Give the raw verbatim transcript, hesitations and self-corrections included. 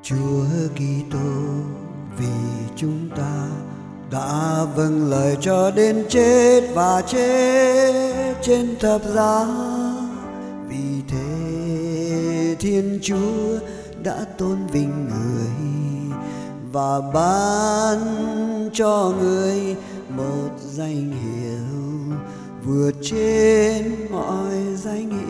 Chúa Kitô vì chúng ta đã vâng lời cho đến chết và chết trên thập giá. Vì thế Thiên Chúa đã tôn vinh người và ban cho người một danh hiệu vượt trên mọi danh hiệu.